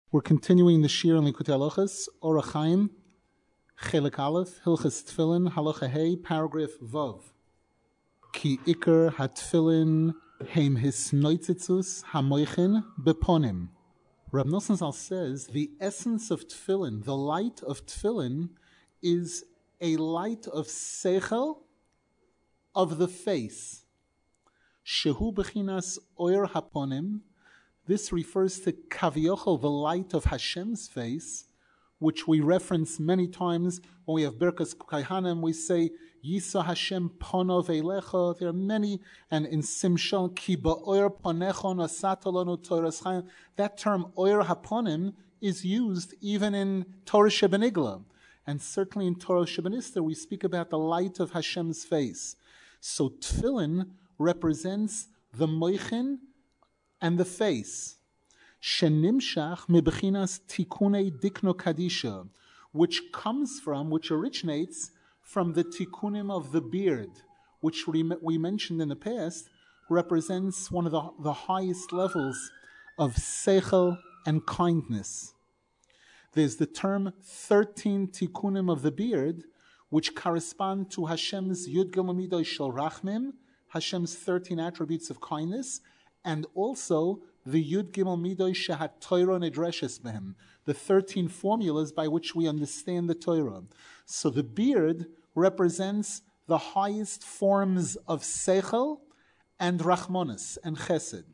We're continuing the Shir in Likutei Halachos, Orach Chaim, Chelik Aleph, Hilchos Tefillin, Halacha Hey, paragraph Vav. Ki Iker HaTefillin Heim Hisnoitzitzus HaMoichin Beponim. Rab Nosson Zal says the essence of Tefillin, the light of Tefillin, is a light of Seichel, of the face. Shehu Bechinas Oyer HaPonim. This refers to Kaviochel, the light of Hashem's face, which we reference many times when we have Birkas Kaihanim. We say, Yisa Hashem Ponov Eilecha. There are many, and in Simshon, Ki Ba'oyer Ponechon Asatolonu Toras Chaim. That term, Oyer HaPonim, is used even in Torah Shebenigla. And certainly in Torah Shebenister, we speak about the light of Hashem's face. So Tefillin represents the Moichin and the face. Shenimshach mebechinas tikunei dikno kadisha, which originates from the tikunim of the beard, which we mentioned in the past, represents one of the highest levels of seichel and kindness. There's the term 13 tikunim of the beard, which correspond to Hashem's Yud Gimel Midos Shel Rachmim, Hashem's 13 attributes of kindness, and also the Yud Gimel Midos Shehat Torah Nidreshes Behem, the 13 formulas by which we understand the Torah. So the beard represents the highest forms of Seichel and Rachmonis and Chesed.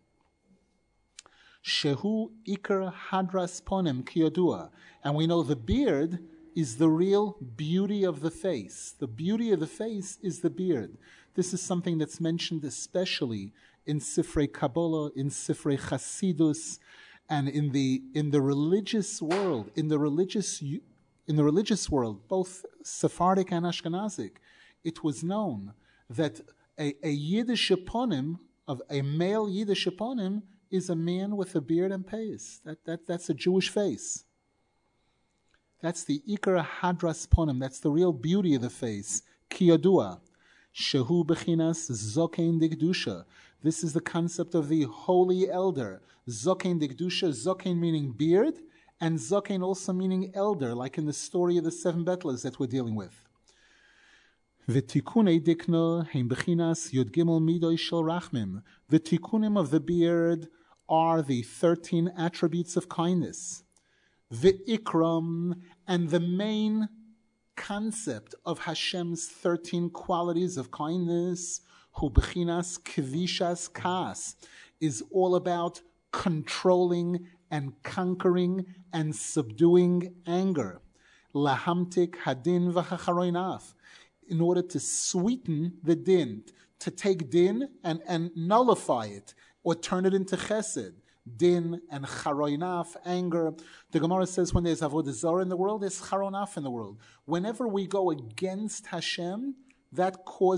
Shehu Iker Hadras Ponim Kiyodua. And we know the beard is the real beauty of the face. The beauty of the face is the beard. This is something that's mentioned especially in Sifrei Kabbalah, in Sifrei Chasidus, and in the religious world, in the religious world, both Sephardic and Ashkenazic, it was known that a Yiddish eponym, of a male Yiddish eponym, is a man with a beard and payas. That's a Jewish face. That's the Ikar Hadras Ponim. That's the real beauty of the face. Kiyadua. Shehu Bechinas Zokein Digdusha. This is the concept of the holy elder. Zokein Digdusha, Zokein meaning beard, and Zokein also meaning elder, like in the story of the 7 Betlers that we're dealing with. V'tikunei dikno heim bechinas Yud Gimel Midos Shel Rachmim. The tikunim of the beard are the 13 attributes of kindness. V'ikram, and the main concept of Hashem's 13 qualities of kindness, hu bechinas kvishas kas, is all about controlling and conquering and subduing anger. Lahamtik hadin v'chacharoinaf, in order to sweeten the din, to take din and nullify it, or turn it into chesed. Din and charoinaf, anger. The Gemara says when there's avodah zarah in the world, there's charonaf in the world. Whenever we go against Hashem, that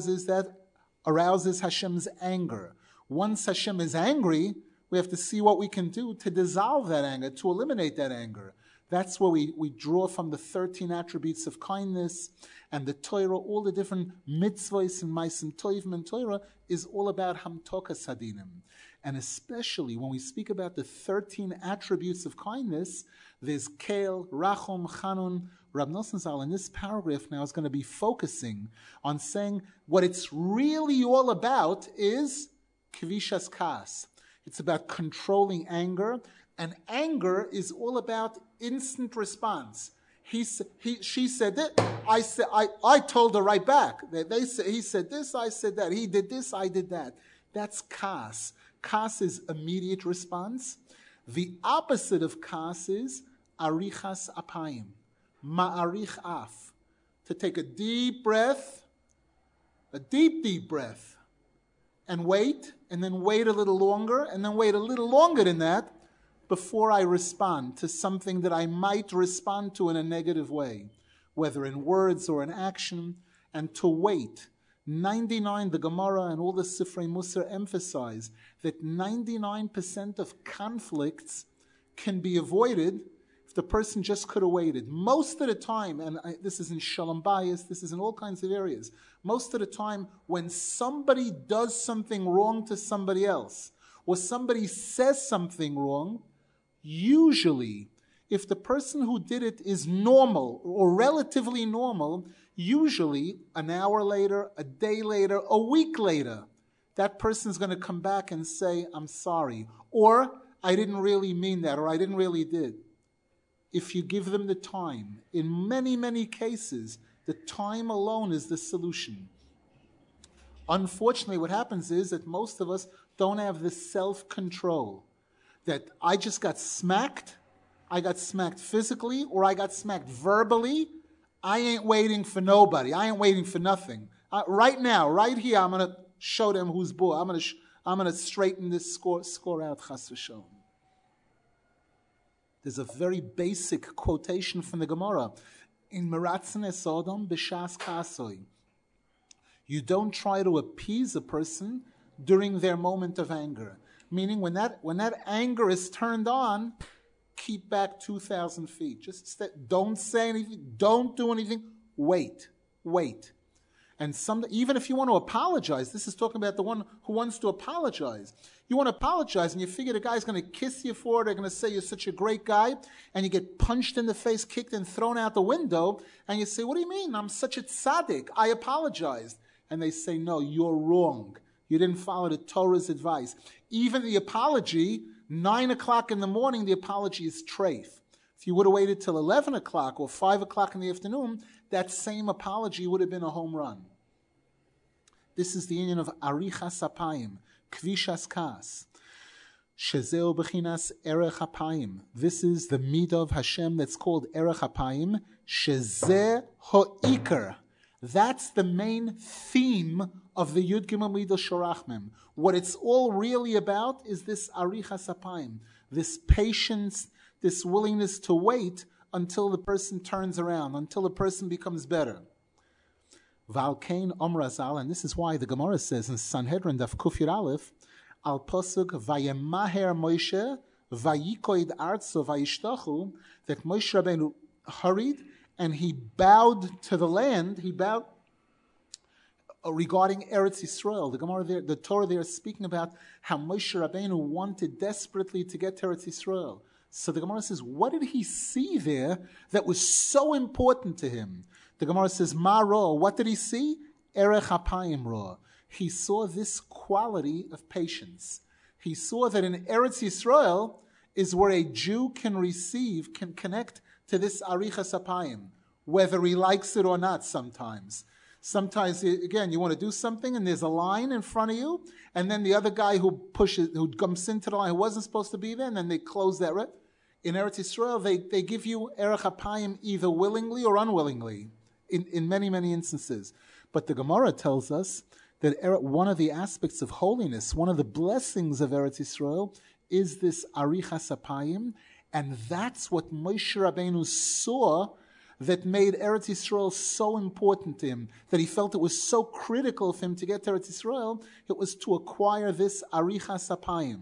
arouses Hashem's anger. Once Hashem is angry, we have to see what we can do to dissolve that anger, to eliminate that anger. That's where we draw from the 13 attributes of kindness and the Torah, all the different mitzvahs and ma'asim tovim and Torah is all about hamtokas hadinim. And especially when we speak about the 13 attributes of kindness, there's Kel, Rachom, Chanun. Rab Nosson Zal in this paragraph now is going to be focusing on saying what it's really all about is Kvishas Kas. It's about controlling anger, and anger is all about instant response. She said that, I told her right back. He said this, I said that. He did this, I did that. That's Kas. Kas is immediate response. The opposite of Kas is Arichas Apayim, Ma'arich Af. To take a deep breath, a deep breath, and wait, and then wait a little longer, and then wait a little longer than that before I respond to something that I might respond to in a negative way, whether in words or in action, and to wait. 99, the Gemara and all the Sifrei Musar emphasize that 99% of conflicts can be avoided if the person just could have waited. Most of the time, and this is in Shalom Bayis, this is in all kinds of areas, most of the time when somebody does something wrong to somebody else, or somebody says something wrong, usually if the person who did it is normal or relatively normal, usually an hour later, a day later, a week later, that person is going to come back and say, I'm sorry, or I didn't really mean that, or I didn't really did. If you give them the time, in many, many cases, the time alone is the solution. Unfortunately, what happens is that most of us don't have the self-control that I just got smacked, I got smacked physically, or I got smacked verbally. I ain't waiting for nobody. I ain't waiting for nothing. Right now, right here, I'm going to show them who's bull. I'm going to straighten this score out, chas v'sholom. There's a very basic quotation from the Gemara. In Meratzen es Odom b'shas kasoi. You don't try to appease a person during their moment of anger. Meaning when that anger is turned on, keep back 2,000 feet. Just don't say anything. Don't do anything. Wait. And even if you want to apologize, this is talking about the one who wants to apologize. You want to apologize and you figure the guy's going to kiss you for it, they're going to say you're such a great guy, and you get punched in the face, kicked and thrown out the window, and you say, what do you mean? I'm such a tzaddik. I apologized. And they say, no, you're wrong. You didn't follow the Torah's advice. Even the apology, 9 o'clock in the morning, the apology is treif. If you would have waited till 11 o'clock or 5 o'clock in the afternoon, that same apology would have been a home run. This is the union of arichas apayim, kvishas kas. Shezeo bechinas erech apayim. This is the midah of Hashem that's called erech apayim. Shezeh ho'ikar. That's the main theme of the Yud Gimel Midah Shorachmim. What it's all really about is this arichas apayim, this patience, this willingness to wait until the person turns around, until the person becomes better. Valkein Omrazal, and this is why the Gemara says in Sanhedrin Daf Kufir Aleph, Al Pasuk Vayemaher Moshe Vayikoid Artso Vayishtachu, that Moshe Rabbeinu hurried and he bowed to the land. He bowed regarding Eretz Yisrael. The Gemara there, the Torah there is speaking about how Moshe Rabbeinu wanted desperately to get to Eretz Yisrael. So the Gemara says, what did he see there that was so important to him? The Gemara says, Ma Ra, what did he see? Erech Apayim Ra. He saw this quality of patience. He saw that in Eretz Yisrael is where a Jew can connect to this arichas apayim, whether he likes it or not sometimes. Sometimes, again, you want to do something and there's a line in front of you, and then the other guy who comes into the line, who wasn't supposed to be there, and then they close that. In Eretz Yisrael, they give you erech apayim either willingly or unwillingly, in many, many instances. But the Gemara tells us that one of the aspects of holiness, one of the blessings of Eretz Yisrael, is this arichas apayim, and that's what Moshe Rabbeinu saw that made Eretz Yisrael so important to him, that he felt it was so critical for him to get to Eretz Yisrael. It was to acquire this arichas apayim.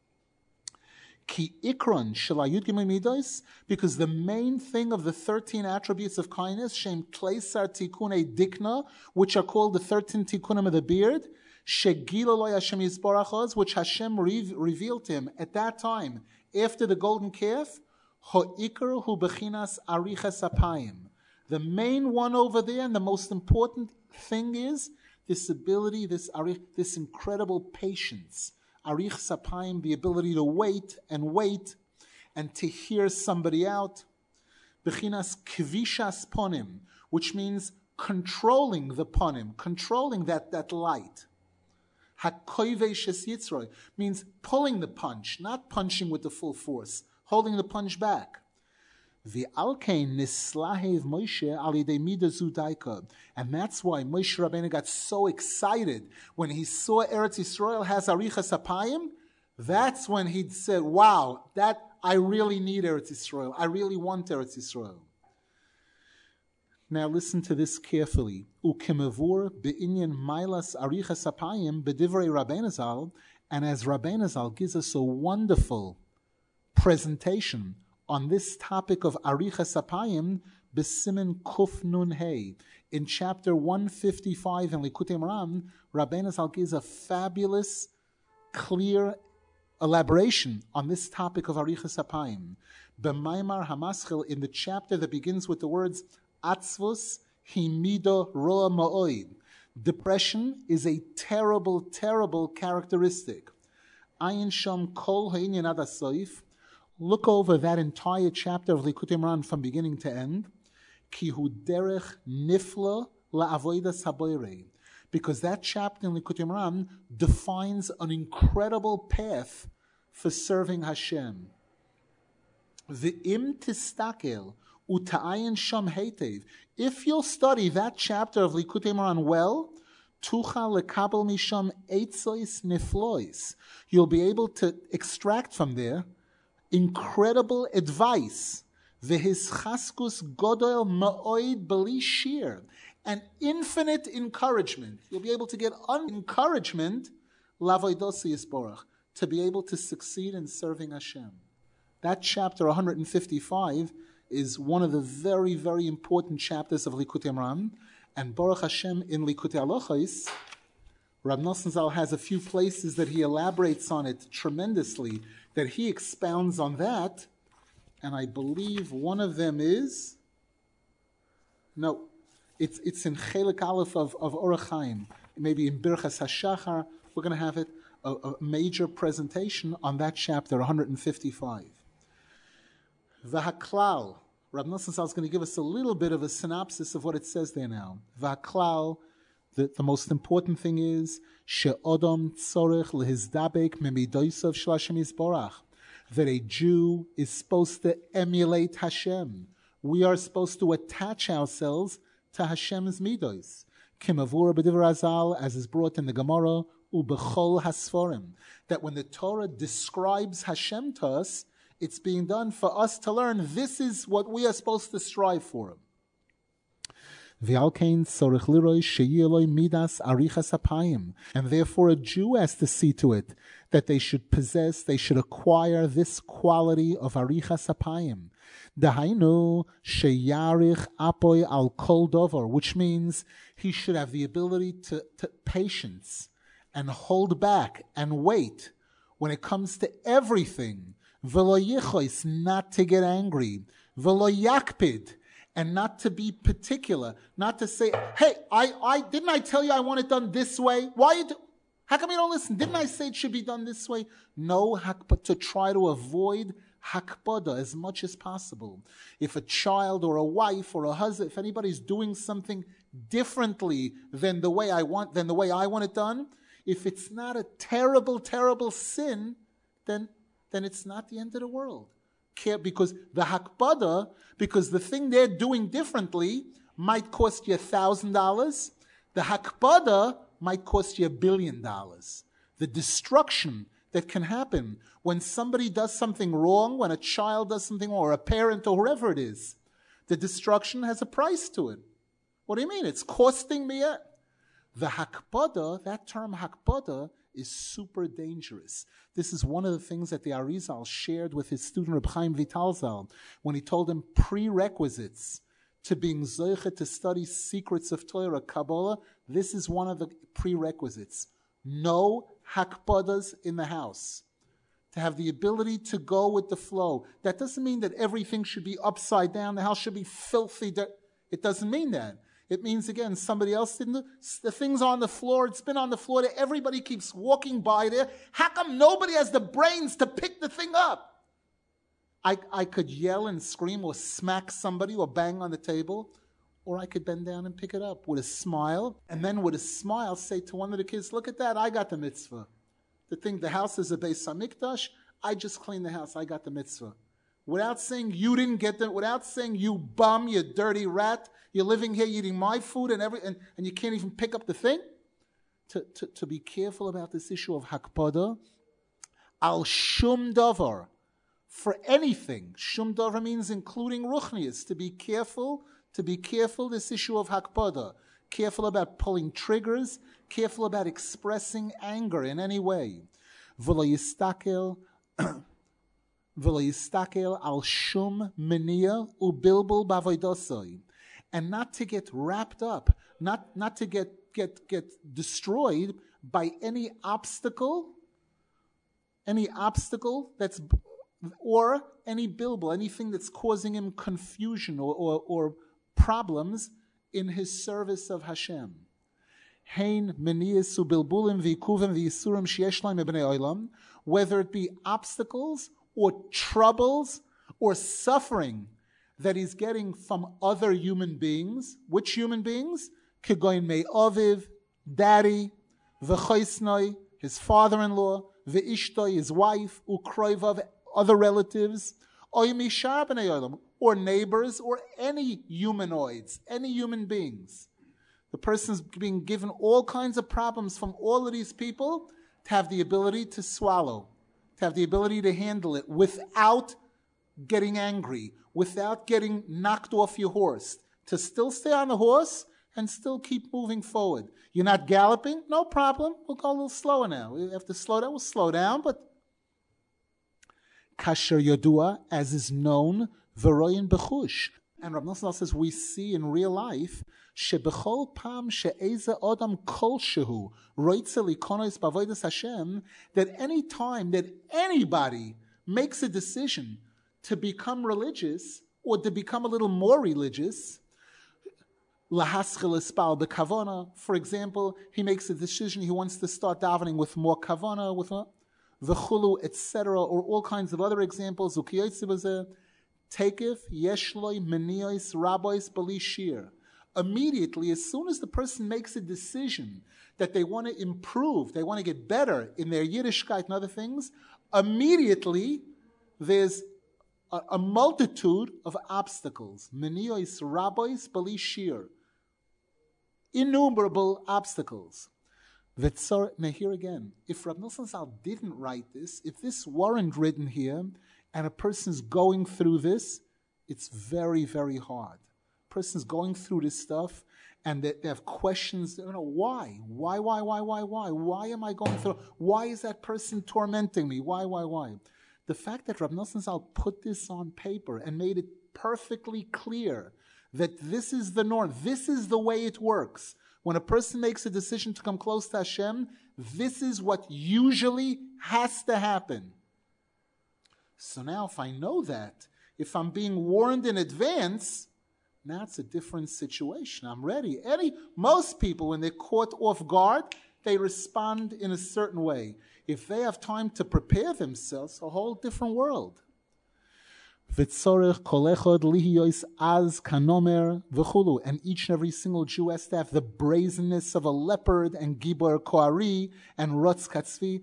Ki ikron shalayud gimel midos, because the main thing of the 13 attributes of kindness, shem kleisar tikkunei dikna, which are called the 13 tikkunim of the beard, shegilo lo Hashem yisbarachos, which Hashem revealed to him at that time after the golden calf. Ho'ikar hu bechinas arichas apayim. The main one over there, and the most important thing is this ability, this incredible patience. Arichas apayim, the ability to wait and to hear somebody out. Bechinas kvishas ponim, which means controlling the ponim, controlling that light. Hakoivei shes yitzroi means pulling the punch, not punching with the full force, holding the punch back. V'alkein nislahev Moshe al yidei midah zu daika, and that's why Moshe Rabbeinu got so excited when he saw Eretz Yisrael has arichas apayim. That's when he said, "Wow, that I really need Eretz Yisrael. I really want Eretz Yisrael." Now listen to this carefully. Ukemavur be'inyan mailas arichas apayim b'divrei Rabbeinu Zal, and as Rabbeinu Zal gives us a wonderful presentation on this topic of arichas apayim b'simin kuf nun hey. In chapter 155 in Likutei Moharan, Rabbeinu Zal gives a fabulous, clear elaboration on this topic of Arichas Apayim. B'maimar Hamaschil, in the chapter that begins with the words Atzvus himido roa ma'oid. Depression is a terrible, terrible characteristic. Ayin sham kol ha'inyan ad hasoif. Look over that entire chapter of Likutei Moharan from beginning to end. Ki hu derech nifla la'avodas haboirei. Because that chapter in Likutei Moharan defines an incredible path for serving Hashem. V'im tistakel uta'ayin sham heitev. If you'll study that chapter of Likutei Moharan well, tucha lekabel misham eitzois niflois. You'll be able to extract from there incredible advice. V'hischaskus godol ma'oid beli shir. And infinite encouragement. You'll be able to get encouragement, lavoidosi yisborach, to be able to succeed in serving Hashem. That chapter 155 is one of the very, very important chapters of Likutei Moharan. And Baruch Hashem in Likutei Halachos, Rav Nosson Zal has a few places that he elaborates on it tremendously, that he expounds on that. And I believe one of them is, it's in Chelik Aleph of Orach Chaim, maybe in Birchas HaShachar. We're going to have it, a major presentation on that chapter 155. V'haklal. Rav Nosson Zal is going to give us a little bit of a synopsis of what it says there now. V'haklal, the most important thing is, she'odom tzorech lehizdabek memidoisav shel Hashem yisborach, that a Jew is supposed to emulate Hashem. We are supposed to attach ourselves to Hashem's midos. Kimavura b'divrei Hazal, as is brought in the Gemara, ubechol hasforim, that when the Torah describes Hashem to us, it's being done for us to learn this is what we are supposed to strive for. And therefore a Jew has to see to it that they should possess, they should acquire this quality of arichas apayim. Dahainu sheyarich apoy al kol dover, which means he should have the ability to patience and hold back and wait when it comes to everything. V'lo yichos, not to get angry. V'lo yakpid, and not to be particular, not to say, hey, I didn't I tell you I want it done this way? How come you don't listen? Didn't I say it should be done this way? No, but to try to avoid hakpada as much as possible. If a child or a wife or a husband, if anybody's doing something differently than the way I want it done, if it's not a terrible, terrible sin, then it's not the end of the world. Because the hakpada, because the thing they're doing differently might cost you $1,000. The hakpada might cost you $1 billion. The destruction that can happen when somebody does something wrong, when a child does something wrong, or a parent or whoever it is, the destruction has a price to it. What do you mean? It's costing me it. The hakpada, that term hakpada, is super dangerous. This is one of the things that the Arizal shared with his student Reb Chaim Vital Zal when he told him prerequisites to being zoche to study secrets of Torah, Kabbalah. This is one of the prerequisites. No hakpadas in the house. To have the ability to go with the flow. That doesn't mean that everything should be upside down. The house should be filthy. It doesn't mean that. It means, again, somebody else didn't. The thing's on the floor. It's been on the floor there. Everybody keeps walking by there. How come nobody has the brains to pick the thing up? I could yell and scream or smack somebody or bang on the table, or I could bend down and pick it up with a smile, and then with a smile say to one of the kids, look at that, I got the mitzvah. The house is a Beis Hamikdash. I just cleaned the house. I got the mitzvah. Without saying you didn't get them, without saying you bum, you dirty rat, you're living here eating my food and you can't even pick up the thing. To be careful about this issue of hakpada. Al shum davar. For anything. Shum davar means including ruchnias. To be careful, this issue of hakpada. Careful about pulling triggers. Careful about expressing anger in any way. V'lo yistakel al shum meniya ubilbul b'avoidosoi. And not to get wrapped up, not to get destroyed by any obstacle any obstacle or any bilbul, anything that's causing him confusion or problems in his service of Hashem. Whether it be obstacles or troubles or suffering that he's getting from other human beings. Which human beings? Kegoin mei aviv, daddy, v'choisnoi, his father-in-law, v'ishtoi, his wife, ukroivav, other relatives, or neighbors, or any humanoids, any human beings. The person's being given all kinds of problems from all of these people to have the ability to swallow, to have the ability to handle it without getting angry, without getting knocked off your horse, to still stay on the horse and still keep moving forward. You're not galloping? No problem. We'll go a little slower now. We have to slow down. We'll slow down, but kasher yodua, as is known, v'royin bechush. And Rav Nosson says we see in real life shebechol pam she'eze adam kolshehu roitze likonos b'avodas Hashem, that any time that anybody makes a decision to become religious or to become a little more religious, lahaschel espal bekavona, for example, he makes a decision he wants to start davening with more kavona, with v'chulu, etc., or all kinds of other examples. Ukiyotze Takif yeshloi meniyos rabbis bali shir. Immediately, as soon as the person makes a decision that they want to improve, they want to get better in their Yiddishkeit and other things, immediately there's a multitude of obstacles. Meniyos rabbis bali shir. Innumerable obstacles. Now here again, if Rav Nosson Zal didn't write this, if this weren't written here, and a person's going through this, it's very, very hard. A person's going through this stuff, and they have questions, why? Why? Why am I going through? Why is that person tormenting me? Why? The fact that Rav Nosson Zal put this on paper and made it perfectly clear that this is the norm, this is the way it works. When a person makes a decision to come close to Hashem, this is what usually has to happen. So now if I know that, if I'm being warned in advance, now it's a different situation. I'm ready. Most people, when they're caught off guard, they respond in a certain way. If they have time to prepare themselves, a whole different world. And each and every single Jew has to have the brazenness of a leopard and gibor koari and rotz katzvi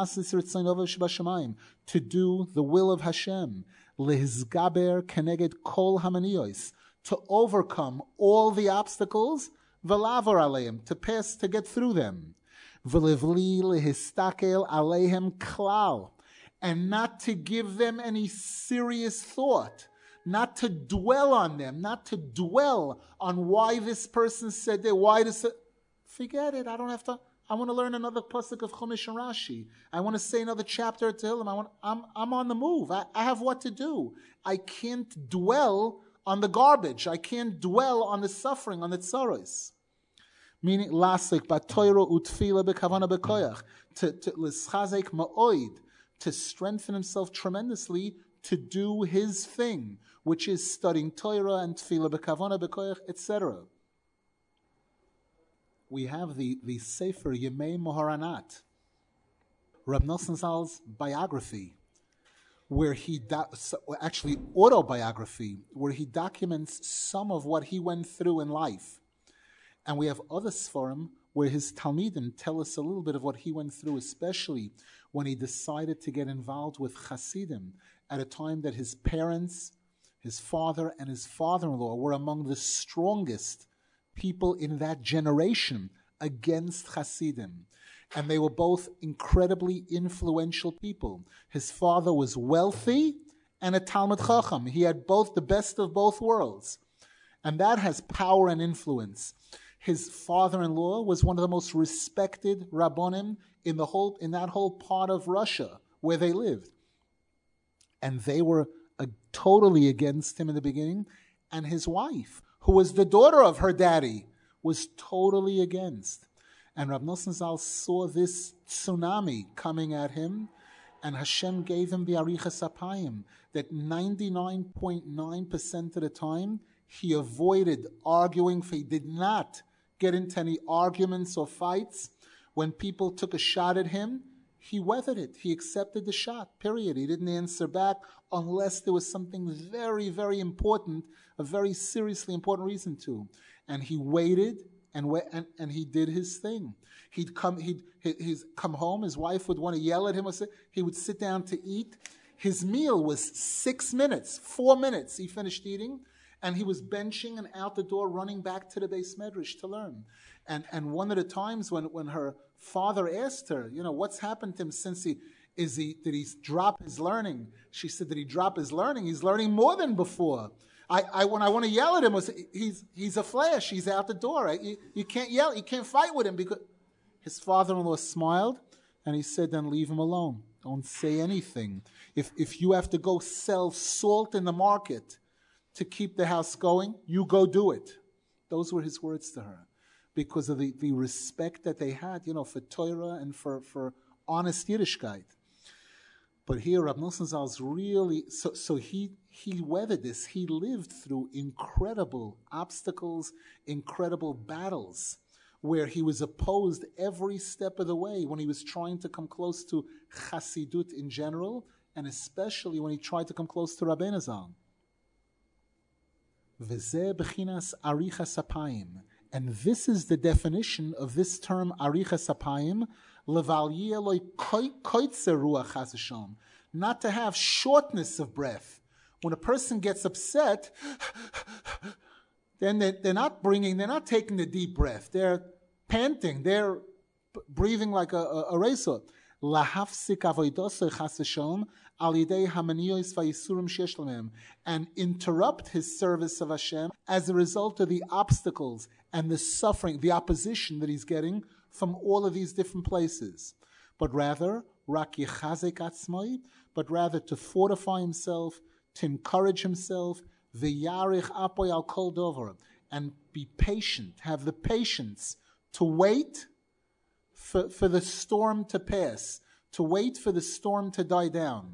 to do the will of Hashem, lehizgaber keneged kol hamaniyos, to overcome all the obstacles, v'lavor aleim, to get through them, v'levli lehistakel aleihem klal, and not to give them any serious thought, not to dwell on them, not to dwell on why this person said that, why this. Forget it. I don't have to. I want to learn another pasuk of Chumash and Rashi. I want to say another chapter at Tehillim. I'm on the move. I have what to do. I can't dwell on the garbage. I can't dwell on the suffering, on the tzaros. Meaning, lasik batoiro utfila bekavana bekoyach, to l'schazek ma'oid, to strengthen himself tremendously to do his thing, which is studying Torah and Tefillah b'kavana b'koyach, etc. We have the Sefer Yemei Moharanat, Rab Nosson Zal's biography, where actually autobiography, where he documents some of what he went through in life. And we have other Sforim where his Talmidim tell us a little bit of what he went through, especially when he decided to get involved with Hasidim at a time that his parents, his father, and his father-in-law were among the strongest people in that generation against Hasidim. And they were both incredibly influential people. His father was wealthy and a Talmid Chacham. He had both, the best of both worlds. And that has power and influence. His father-in-law was one of the most respected Rabbonim in that whole part of Russia where they lived. And they were totally against him in the beginning. And his wife, who was the daughter of her daddy, was totally against. And Rab Nosson Zal saw this tsunami coming at him, And Hashem gave him the Arichas Apayim, that 99.9% of the time, he avoided arguing. He did not get into any arguments or fights. When people took a shot at him, he weathered it. He accepted the shot, period. He didn't answer back unless there was something very, very important, a very seriously important reason to. And he waited and he did his thing. He'd come home, his wife would want to yell at him, he would sit down to eat. His meal was 6 minutes, 4 minutes he finished eating, and he was benching and out the door running back to the Beis Medrash to learn. And one of the times when her father asked her, what's happened to him since did he drop his learning? She said, did he drop his learning? He's learning more than before. When I want to yell at him, he's a flash. He's out the door. You can't yell. You can't fight with him. Because his father-in-law smiled, and he said, then leave him alone. Don't say anything. If you have to go sell salt in the market to keep the house going, you go do it. Those were his words to her, because of the respect that they had, for Torah and for honest Yiddishkeit. But here, Rab Nosson Zal's really, so he weathered this. He lived through incredible obstacles, incredible battles, where he was opposed every step of the way when he was trying to come close to Chassidut in general, and especially when he tried to come close to Rabbeinu Zal. V'zeh b'chinas arichas apayim. And this is the definition of this term, arichas apayim, not to have shortness of breath. When a person gets upset, then they're not taking the deep breath. They're panting. They're breathing like a racer. And interrupt his service of Hashem as a result of the obstacles and the suffering, the opposition that he's getting from all of these different places. But rather, to fortify himself, to encourage himself, and be patient, have the patience to wait for the storm to pass, to wait for the storm to die down.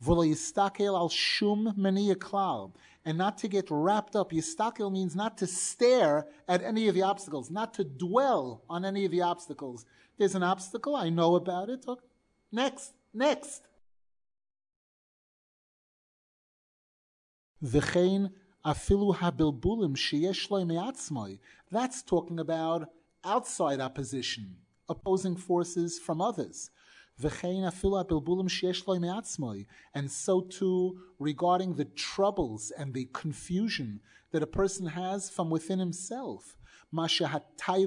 And not to get wrapped up. Yistakel means not to stare at any of the obstacles, not to dwell on any of the obstacles. There's an obstacle, I know about it. Okay. Next. V'chein afilu habilbulim sheyesh lo me'atzmoi. That's talking about outside opposition, opposing forces from others. And so too regarding the troubles and the confusion that a person has from within himself. The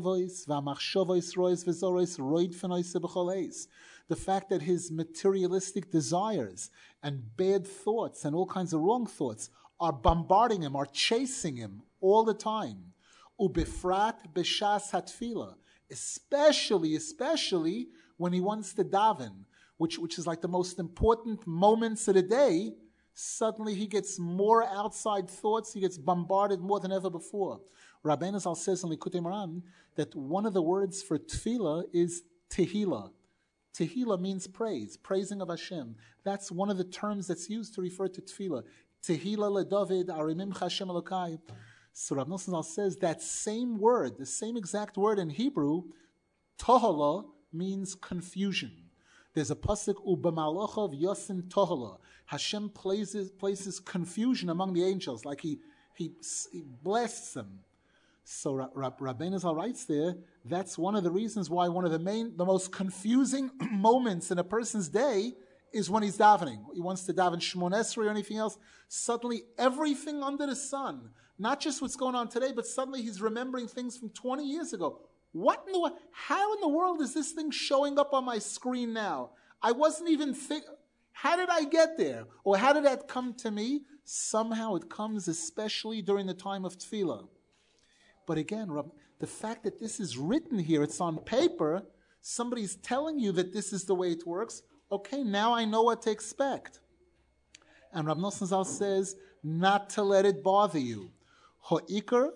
fact that his materialistic desires and bad thoughts and all kinds of wrong thoughts are bombarding him, are chasing him all the time. Ubifrat b'shas hatfila, especially when he wants to daven, which is like the most important moments of the day. Suddenly he gets more outside thoughts, he gets bombarded more than ever before. Rabbeinu Zal says in Likutei Moharan that one of the words for tefillah is tehillah. Tehillah means praise, praising of Hashem. That's one of the terms that's used to refer to tefillah. Tehillah leDavid, arimim Hashem Elokai. So Rav Nosson Zal says that same word, the same exact word in Hebrew, tohala, means confusion. There's a pasuk, u'b'malochav yosin tohala. Hashem places confusion among the angels, like he blasts them. So Rabbeinu Zal writes there, that's one of the reasons why one of the most confusing moments in a person's day is when he's davening. He wants to daven Shmon Esrei or anything else. Suddenly, everything under the sun, not just what's going on today, but suddenly he's remembering things from 20 years ago. How in the world is this thing showing up on my screen now? I wasn't even how did I get there? Or how did that come to me? Somehow it comes especially during the time of tefillah. But again, the fact that this is written here, it's on paper, somebody's telling you that this is the way it works. Okay, now I know what to expect. And Rav Nosson Zal says, not to let it bother you. The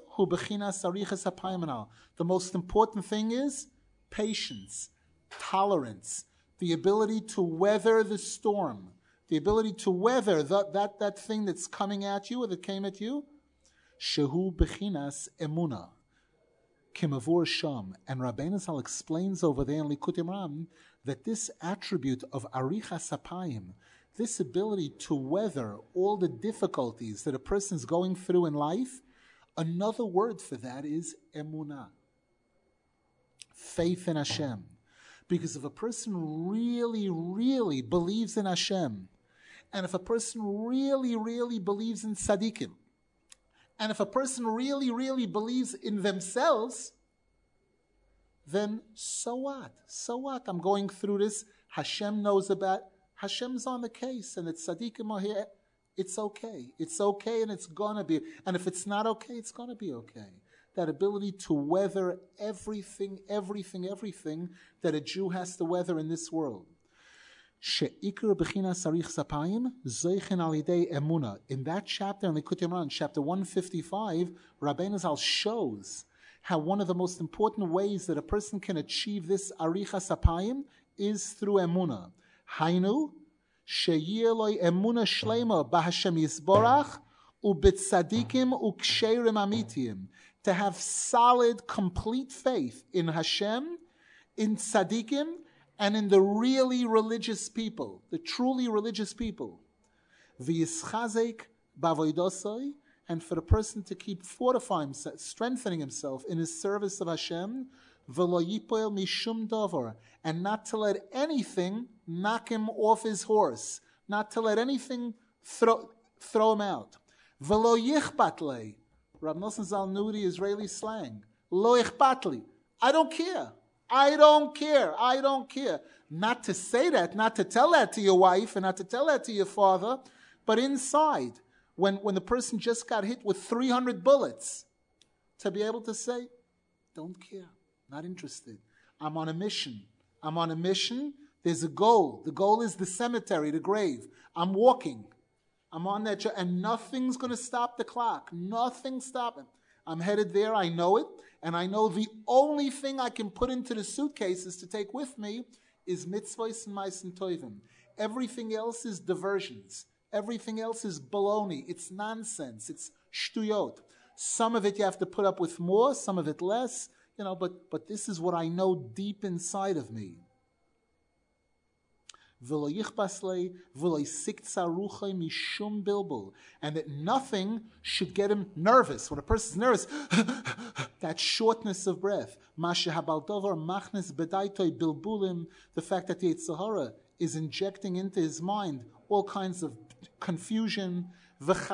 most important thing is patience, tolerance, the ability to weather the storm, the ability to weather that thing that's coming at you or that came at you. Shehu bechinas emuna, kimavur sham. And Rabbeinu Zal explains over there in Likutei Moharan that this attribute of arichas apayim, this ability to weather all the difficulties that a person's going through in life, another word for that is emunah, faith in Hashem. Because if a person really, really believes in Hashem, and if a person really, really believes in tzaddikim, and if a person really, really believes in themselves, then so what? So what? I'm going through this. Hashem knows about. Hashem's on the case, and the tzaddikim are here. It's okay. It's okay, and it's gonna be. And if it's not okay, it's gonna be okay. That ability to weather everything that a Jew has to weather in this world. In that chapter in Likutei Moharan, chapter 155, Rabbeinu Zal shows how one of the most important ways that a person can achieve this arichas apayim is through emunah. Hainu, sheyeh lo emunah shlema b'Hashem yisborach u'b'tzadikim u'ksherim amitiyim. To have solid, complete faith in Hashem, in tzaddikim, and in the really religious people, the truly religious people. V'yischazek b'avoidosoi, and for the person to keep fortifying himself, strengthening himself in his service of Hashem, v'lo yipoel mishum davar, and not to let anything knock him off his horse, not to let anything throw him out. V'lo yichbat lei. Rav Nosson Zal knew the Israeli slang. Lo ichpatli. I don't care. I don't care. I don't care. Not to say that, not to tell that to your wife, and not to tell that to your father, but inside, when the person just got hit with 300 bullets, to be able to say, don't care, not interested. I'm on a mission. I'm on a mission. There's a goal. The goal is the cemetery, the grave. I'm walking. I'm on that, and nothing's going to stop the clock. Nothing's stopping. I'm headed there. I know it. And I know the only thing I can put into the suitcases to take with me is mitzvahs and ma'asim tovim. Everything else is diversions. Everything else is baloney. It's nonsense. It's shtuyot. Some of it you have to put up with more, some of it less. But this is what I know deep inside of me. And that nothing should get him nervous. When a person's nervous, that shortness of breath. The fact that the Yetzer Hara is injecting into his mind all kinds of confusion, and the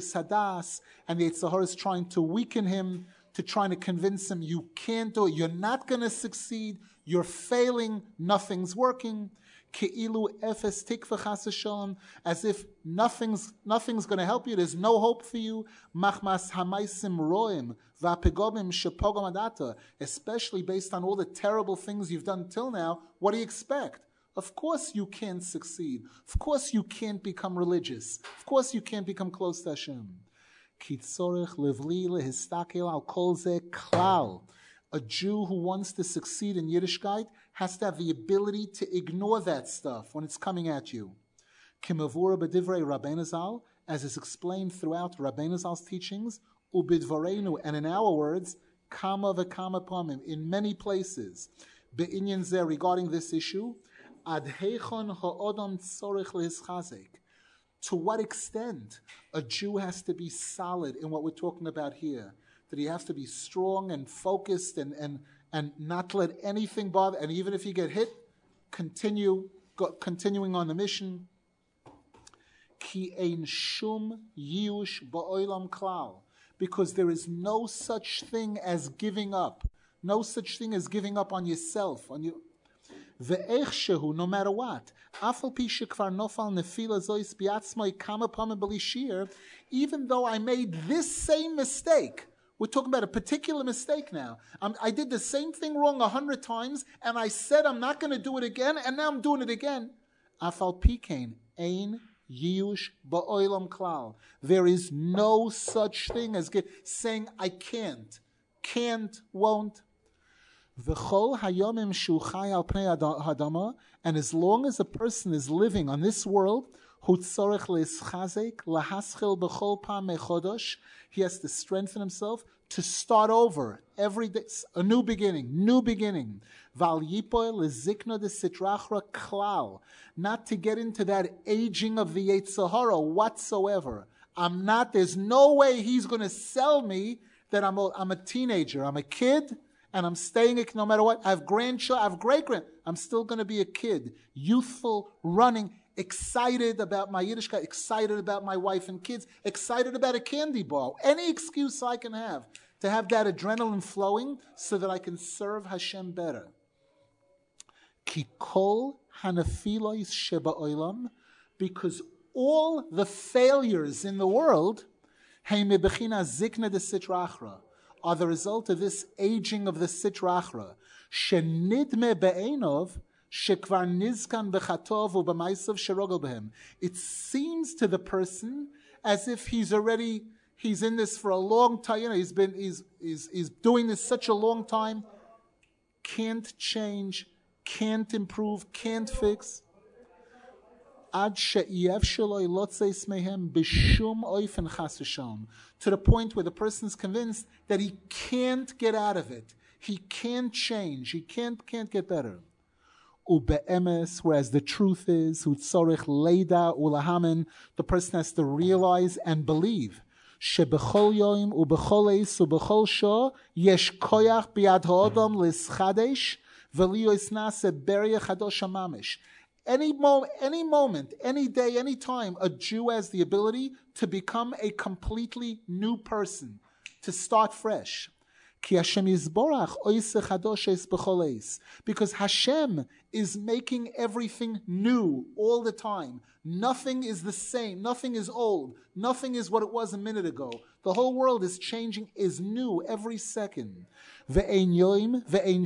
Yetzer Hara is trying to weaken him, trying to convince him you can't do it, you're not going to succeed, you're failing, nothing's working. Ke'ilu efes tikva chas v'shalom, as if nothing's going to help you. There's no hope for you. Machmas hamaisim roim v'apegomim shepogam adata. Especially based on all the terrible things you've done till now, what do you expect? Of course you can't succeed. Of course you can't become religious. Of course you can't become close to Hashem. Kitzorech levli lehistakel al kol ze klal. A Jew who wants to succeed in Yiddishkeit has to have the ability to ignore that stuff when it's coming at you. Kimavura b'divrei Rabbeinu Zal, as is explained throughout Rabbeinu Zal's teachings, ubidvarenu, and in our words, kama v'kama pamim, in many places, be'inyan zeh, regarding this issue, ad heichon ha'odam tzorich lehischazek. To what extent a Jew has to be solid in what we're talking about here. That he has to be strong and focused and not let anything bother. And even if you get hit, continuing on the mission. Ki ein shum yush ba'olam klal. Because there is no such thing as giving up. No such thing as giving up on yourself. On you. Ve'echshehu, no matter what. Afal pi shekvar nofal nefila zois biatzmai kama pamim b'lishir. Even though I made this same mistake. We're talking about a particular mistake now. I did the same thing wrong 100 times, and I said I'm not going to do it again, and now I'm doing it again. Afal pikein ein yush ba'olam klal. There is no such thing as saying I can't, won't. V'chol hayomim shu chai al pnei hadama, and as long as a person is living on this world, hu tzorech le'ischazek lahaschil b'chol pam mechodosh, he has to strengthen himself to start over every day, a new beginning. Val yipoy lezikna de sitrachra klal, not to get into that aging of the Yetzer Hara whatsoever. There's no way he's going to sell me that I'm a teenager, I'm a kid, and I'm staying no matter what. I have grandchildren, I have great-grand. I'm still going to be a kid, youthful, running, excited about my Yiddishkeit, excited about my wife and kids, excited about a candy bar. Any excuse I can have to have that adrenaline flowing so that I can serve Hashem better. Ki kol hanafilos sheba olam, because all the failures in the world are the result of this aging of the Sitra Achra. Shenidme be'enov shekvar nizkan b'chatov u'b'maisav sherogel b'hem. It seems to the person as if he's in this for a long time. He's doing this such a long time. Can't change, can't improve, can't fix. To the point where the person's convinced that he can't get out of it. He can't change. He can't get better. Whereas the truth is, the person has to realize and believe any moment, any day, any time, a Jew has the ability to become a completely new person, to start fresh. Because Hashem is making everything new all the time. Nothing is the same. Nothing is old. Nothing is what it was a minute ago. The whole world is changing, is new every second. Isn't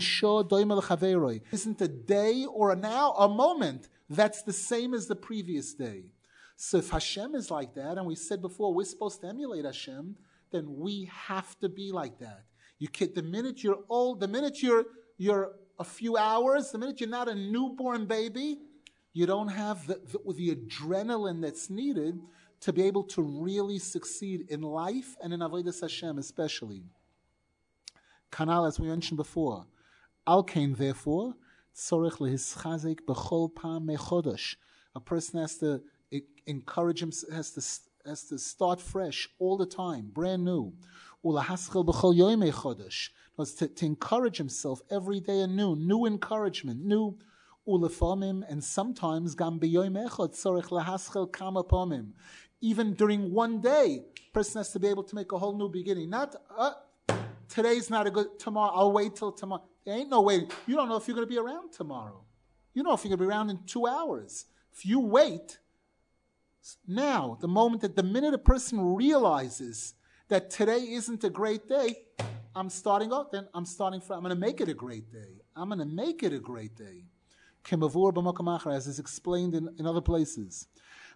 a day or a moment that's the same as the previous day. So if Hashem is like that, and we said before we're supposed to emulate Hashem, then we have to be like that. The minute you're old, the minute you're a few hours, the minute you're not a newborn baby, you don't have the adrenaline that's needed to be able to really succeed in life and in Avodas Hashem especially. Kanal, as we mentioned before, Al Kain, therefore, tzorech lehischazek b'chol pam mechodosh. A person has to encourage him, has to start fresh all the time, brand new. Ulahaschel b'chol yom mechodosh. To encourage himself every day anew, new encouragement, new ulefamim, and sometimes gam b'yom echad tzorech lahaschel kama pomim. Even during one day, a person has to be able to make a whole new beginning. Not today's not a good, tomorrow, I'll wait till tomorrow. There ain't no waiting. You don't know if you're going to be around tomorrow. You don't know if you're going to be around in 2 hours. If you wait, now, the minute a person realizes that today isn't a great day, I'm going to make it a great day. I'm going to make it a great day. As is explained in other places.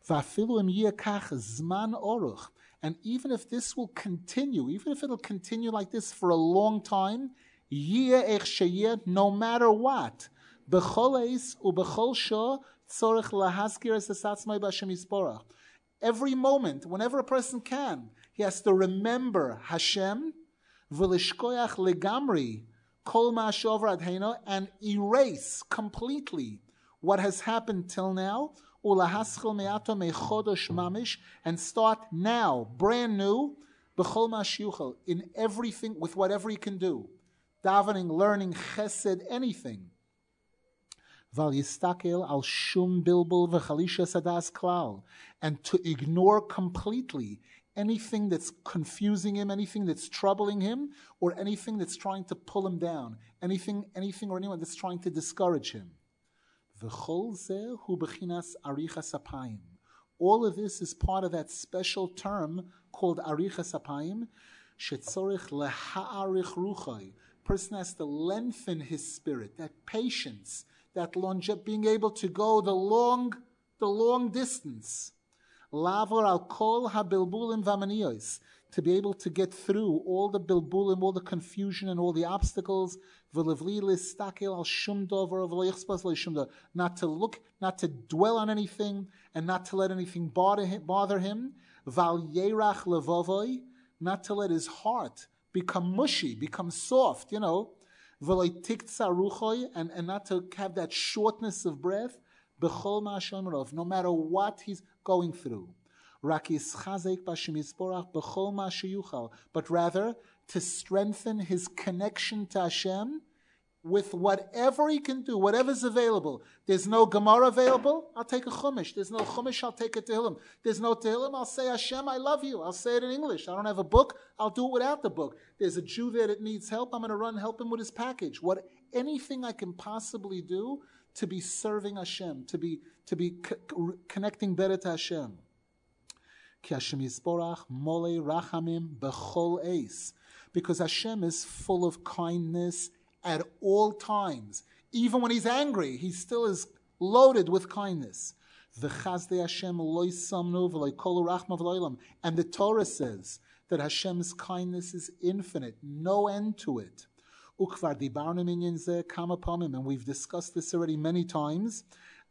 And even if this will continue, even if it'll continue like this for a long time, no matter what, every moment, whenever a person can, he has to remember Hashem, and erase completely what has happened till now, and start now, brand new, in everything, with whatever he can do. Davening, learning, chesed, anything. And to ignore completely anything that's confusing him, anything that's troubling him, or anything that's trying to pull him down, anything or anyone that's trying to discourage him. All of this is part of that special term called arichas apayim, shetzorich leha'arich ruchai. Person has to lengthen his spirit, that patience, that longevity, being able to go the long distance. Lavor al kol ha-bilbulim v'amaniyos, to be able to get through all the bilbulim, all the confusion and all the obstacles, v'levli listakel al shum dover v'lo yichspas lo shum dover, not to look, not to dwell on anything, and not to let anything bother him, val yerach levovoi, not to let his heart become mushy, become soft, v'lo tiktsa ruchoi, and not to have that shortness of breath, b'chol ma'ashem, no matter what he's going through. But rather to strengthen his connection to Hashem with whatever he can do, whatever's available. There's no Gemara available, I'll take a Chumash. There's no Chumash, I'll take a Tehillim. There's no Tehillim, I'll say Hashem, I love you. I'll say it in English. I don't have a book, I'll do it without the book. There's a Jew there that needs help, I'm going to run help him with his package. Anything I can possibly do to be serving Hashem, to be connecting better to Hashem. Because Hashem is full of kindness at all times. Even when he's angry, he still is loaded with kindness. And the Torah says that Hashem's kindness is infinite, no end to it. And we've discussed this already many times.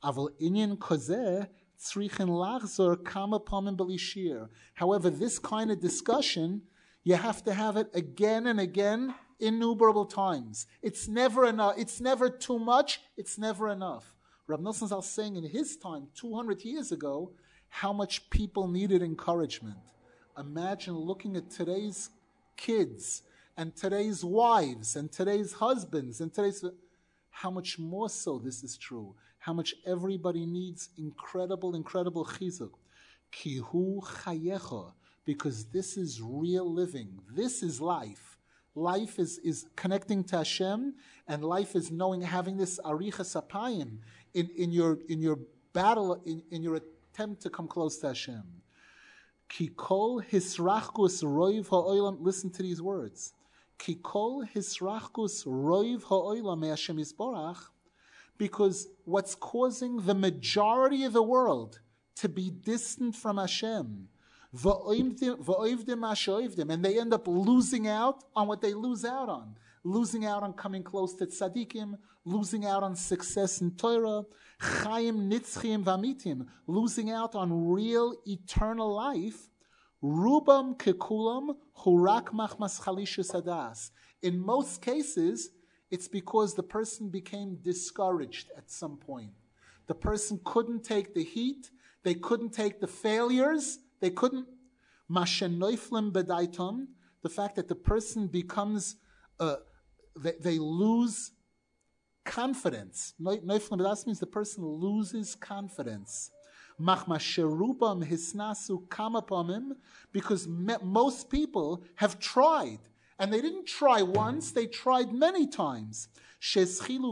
However, this kind of discussion, you have to have it again and again, innumerable times. It's never enough. It's never too much. It's never enough. Rav Nosson Zal saying in his time, 200 years ago, how much people needed encouragement. Imagine looking at today's kids and today's wives and today's husbands and how much more so this is true. How much everybody needs incredible chizuk. Kihu chayecha, because this is real living. This is life. Life is connecting to Hashem, and life is having this arichas apayim in your battle, in your attempt to come close to Hashem. Kikol hisrachkus roiv ha'olam. Listen to these words. Kikol hisrachkus roiv ha'olam me'Hashem yisborach. Because what's causing the majority of the world to be distant from Hashem, and they end up losing out on what they lose out on. Losing out on coming close to tzaddikim, losing out on success in Torah, chayim nitzchim v'amitim, losing out on real eternal life. Rubam kekulam hurak machmas chalisha sadas. In most cases, it's because the person became discouraged at some point. The person couldn't take the heat. They couldn't take the failures. They couldn't. Mashenoiflim bedaitom. The fact that the person becomes, they lose confidence. Noiflim bedas means the person loses confidence. Machmasherubam hisnasu kamapamim, because most people have tried. And they didn't try once, they tried many times. They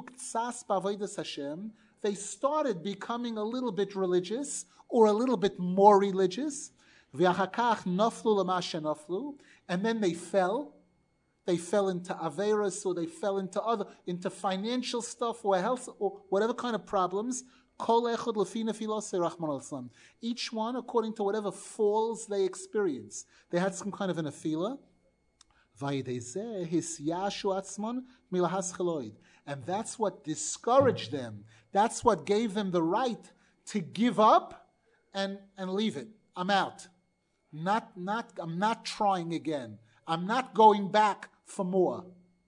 started becoming a little bit religious, or a little bit more religious. And then they fell. They fell into averas, or they fell into financial stuff, or health, or whatever kind of problems. Each one according to whatever falls they experience. They had some kind of an afila. And that's what discouraged them. That's what gave them the right to give up and leave it. I'm out. I'm not trying again. I'm not going back for more.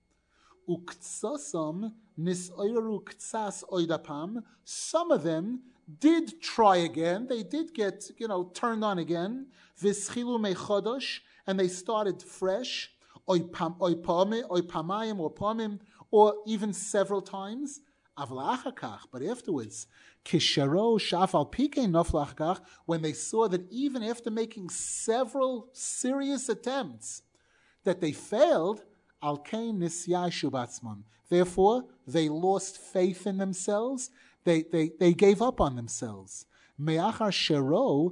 Some of them did try again. They did get, turned on again. And they started fresh. Or even several times. But afterwards, when they saw that even after making several serious attempts, that they failed, therefore they lost faith in themselves. They gave up on themselves. Because they saw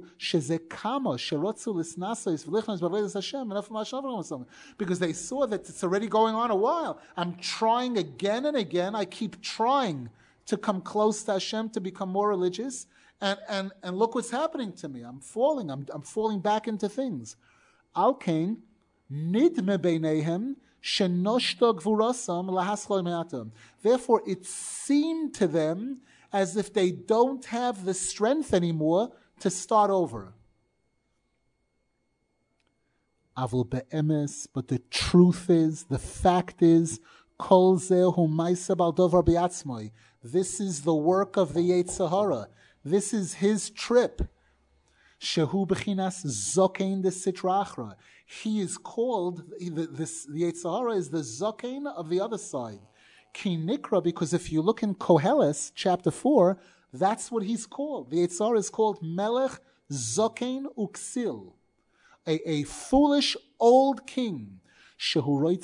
that it's already going on a while. I'm trying again and again. I keep trying to come close to Hashem, to become more religious. And look what's happening to me. I'm falling. I'm falling back into things. Al kain nidme beinehem shenoshta gvurasam lahaschol me'atam. Therefore, it seemed to them as if they don't have the strength anymore to start over. Avul be'emes, but the truth is, the fact is, kol zehu ma'aseh bal dovar bi'atzmoi. This is the work of the Yetzer Hara. This is his trip. Shehu b'chinas zokein de sitra achra. He is called, the Yetzer Hara is the zokein of the other side. Ki nikra, because if you look in Koheles, chapter 4, that's what he's called. The Yetzer Hara is called Melech Zokein Uksil. A foolish old king. He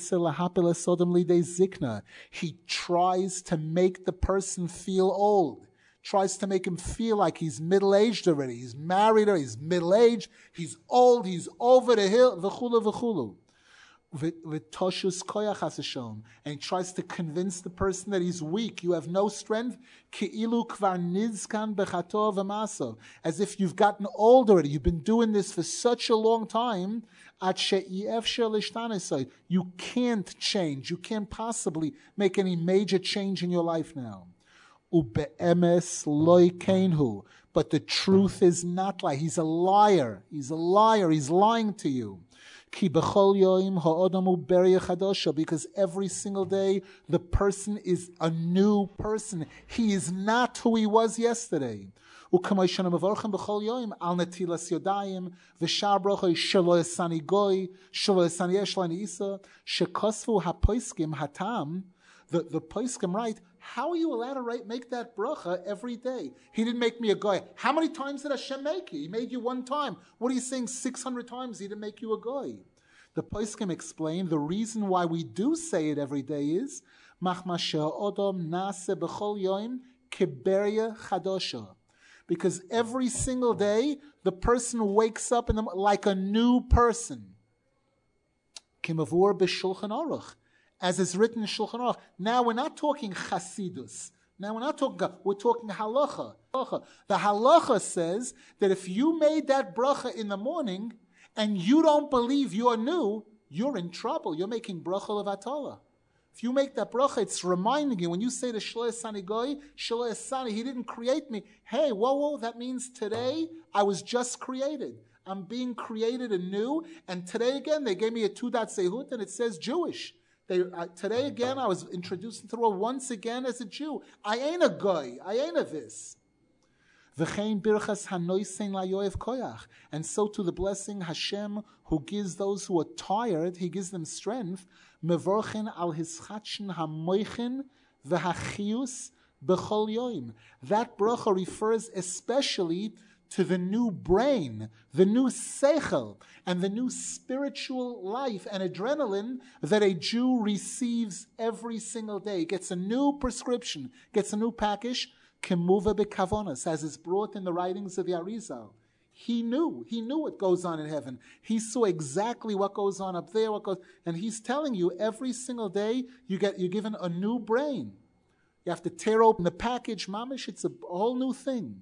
tries to make the person feel old. Tries to make him feel like he's middle-aged already. He's married or he's middle-aged. He's old. He's over the hill. V'chulu v'chulu. V'toshus koyach hashem. And he tries to convince the person that he's weak. You have no strength. Ki'ilu kvar nizkan bechato v'maso. As if you've gotten old already. You've been doing this for such a long time. You can't change. You can't possibly make any major change in your life now. Ube'emes loy kenhu. But the truth is not like. He's a liar. He's a liar. He's lying to you. Because every single day the person is a new person. He is not who he was yesterday. The Poskim write, how are you allowed to make that bracha every day? He didn't make me a goy. How many times did Hashem make you? He made you one time. What are you saying 600 times he didn't make you a goy? The Poskim explain the reason why we do say it every day is because every single day the person wakes up like a new person. Kimavur b'Shulchan Aruch. As is written in Shulchan Aruch. Now we're not talking Chasidus. Now we're talking halacha. The halacha says that if you made that bracha in the morning and you don't believe you're new, you're in trouble. You're making bracha levatala. If you make that bracha, it's reminding you when you say the Shlo Esani Goy, Shlo Esani, he didn't create me. Hey, whoa, that means today I was just created. I'm being created anew, and today again they gave me a 2-dot zehut and it says Jewish. Today again, I was introduced into the world once again as a Jew. I ain't a guy. I ain't a this. And so to the blessing Hashem, who gives those who are tired, he gives them strength. Mevorchen al hischatschen hamoichin v'hachius b'chol yoim. That bracha refers especially to the new brain, the new seichel, and the new spiritual life and adrenaline that a Jew receives every single day. Gets a new prescription, gets a new package, kemuva bekavonas, as is brought in the writings of the Arizal. He knew what goes on in heaven. He saw exactly what goes on up there, and he's telling you every single day you're given a new brain. You have to tear open the package, mamish, it's a whole new thing.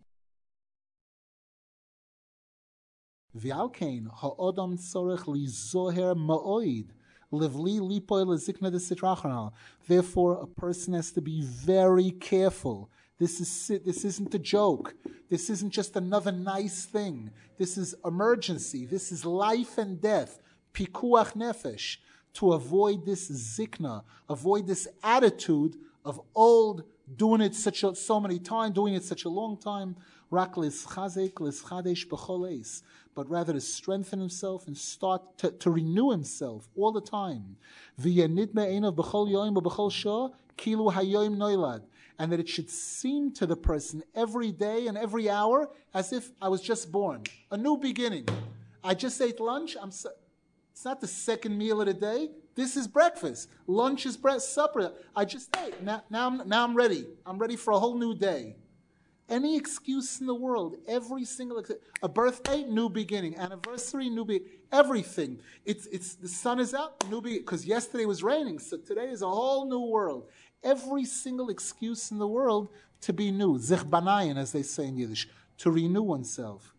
V'alkein ha'odam tzorech lizoher ma'oid livli lipoy lezikna de sitrachanal. Therefore, a person has to be very careful. This isn't a joke. This isn't just another nice thing. This is emergency. This is life and death. Pikuach nefesh. To avoid this zikna, avoid this attitude of old, doing it so many times, doing it such a long time. Rak lischazek lischadesh b'chol eis, but rather to strengthen himself and start to renew himself all the time. V'yanid me'enav b'chol yoim b'chol shah kilu hayoim noilad, and that it should seem to the person every day and every hour as if I was just born, a new beginning. I just ate lunch. It's not the second meal of the day. This is breakfast. Lunch is supper. I just ate. Now I'm ready. I'm ready for a whole new day. Any excuse in the world, every single a birthday, new beginning, anniversary, new beginning, everything. It's the sun is out, new beginning, because yesterday was raining, so today is a whole new world. Every single excuse in the world to be new, zich banayin, as they say in Yiddish, to renew oneself.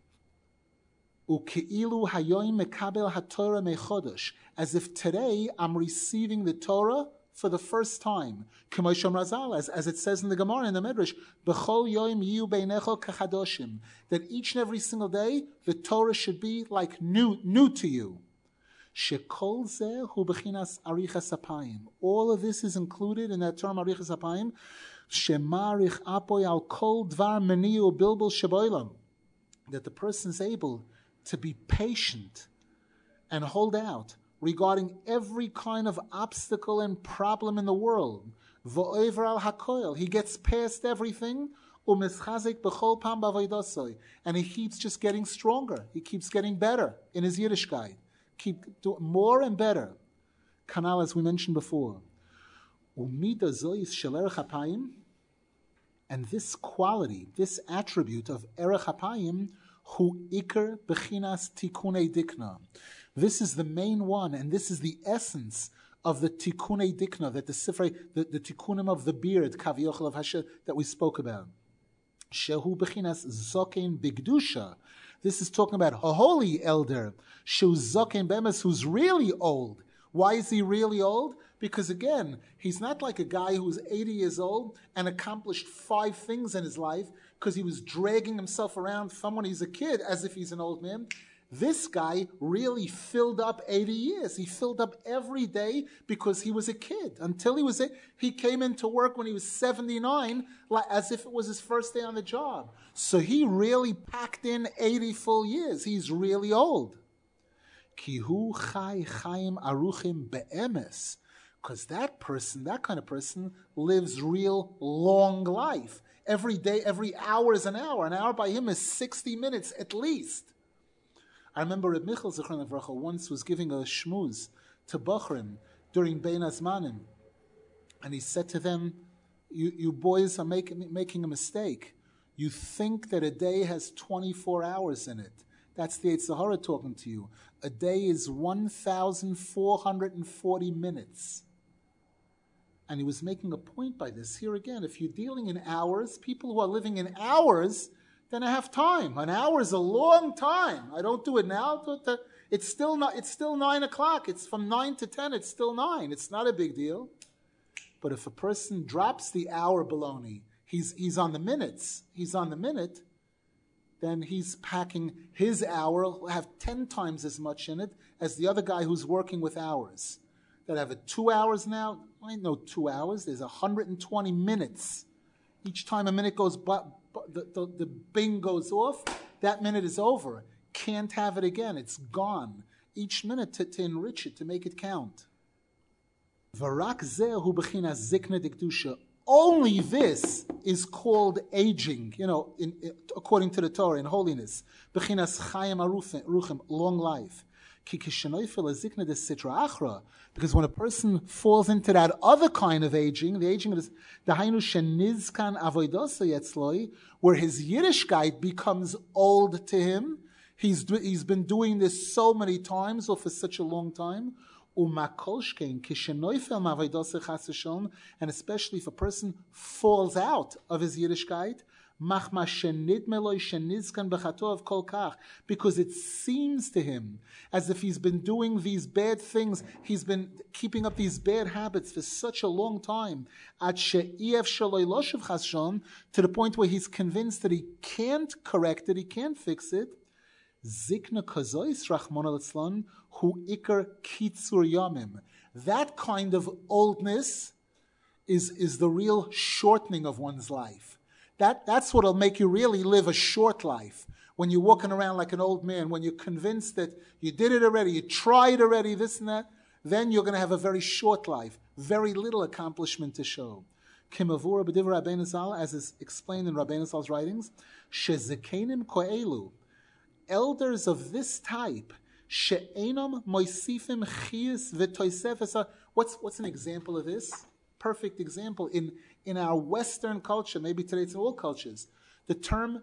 U'ke'ilu hayoim mekabel haTorah mechodesh, as if today I'm receiving the Torah for the first time. K'mosham Razal, as it says in the Gemara in the Midrash, B'chol yoim yiyu beinecho kachadoshim, that each and every single day the Torah should be like new to you. Shekol zeh hu b'chinas arichas apayim. All of this is included in that term arichas apayim. Shemarich apoy al kol dvar meniu bilbul sheboilam, that the person is able to be patient and hold out regarding every kind of obstacle and problem in the world. V'oiver al hakoil, he gets past everything. U'mischazik b'chol pam b'avodasoy, and he keeps just getting stronger. He keeps getting better in his Yiddishkeit. Keep doing more and better. Kanal, as we mentioned before. Umida zois shel erech hapayim, and this quality, this attribute of erech hapayim, hu iker bechinas tikunei dikna. This is the main one, and this is the essence of the tikunei dikna, that the sifrei, the tikunim of the beard, kaviochel of Hashem, that we spoke about. Shehu bechinas zokein bigdusha. This is talking about a holy elder, shu zokein bemes, who's really old. Why is he really old? Because again, he's not like a guy who's 80 years old and accomplished 5 things in his life because he was dragging himself around from when he's a kid as if he's an old man. This guy really filled up 80 years. He filled up every day because he was a kid. Until he came into work when he was 79, as if it was his first day on the job. So he really packed in 80 full years. He's really old. Kihu chai chaim aruchim be'emes. Because that kind of person, lives real long life. Every day, every hour is an hour. An hour by him is 60 minutes at least. I remember Reb Michal Zichron Livracha once was giving a shmuz to Bachrim during Bein Hazmanim. And he said to them, you boys are making a mistake. You think that a day has 24 hours in it. That's the Yetzer Hara talking to you. A day is 1,440 minutes. And he was making a point by this. Here again, if you're dealing in hours, people who are living in hours, then I have time. An hour is a long time. I don't do it now. It's still 9 o'clock. It's from 9 to 10. It's still 9. It's not a big deal. But if a person drops the hour baloney, he's on the minutes. He's on the minute. Then he's packing his hour, will have 10 times as much in it as the other guy who's working with hours. That have 2 hours now. I ain't no 2 hours. There's 120 minutes. Each time a minute goes, the bing goes off, that minute is over. Can't have it again. It's gone. Each minute to enrich it, to make it count. Varak zeh hu bechinas zikna dikdusha. Only this is called aging, according to the Torah, in holiness. Bechinas chayim aruchim, long life. Because when a person falls into that other kind of aging, the aging of where his Yiddishkeit becomes old to him, he's been doing this so many times or for such a long time, and especially if a person falls out of his Yiddishkeit, because it seems to him as if he's been doing these bad things, he's been keeping up these bad habits for such a long time, to the point where he's convinced that he can't correct it, he can't fix it. Zikna kazois Rachmana litzlan hu ikar kitzur yamim. That kind of oldness is the real shortening of one's life. That's what'll make you really live a short life. When you're walking around like an old man, when you're convinced that you did it already, you tried already, this and that, then you're going to have a very short life, very little accomplishment to show. Kimavura b'divrei Rabbeinu Zal, as is explained in Rabbeinu Zal's writings, shezekenim ko'elu, elders of this type, she'enam moisifim chiyus v'toisef. What's an example of this? Perfect example in our Western culture, maybe today it's in all cultures, the term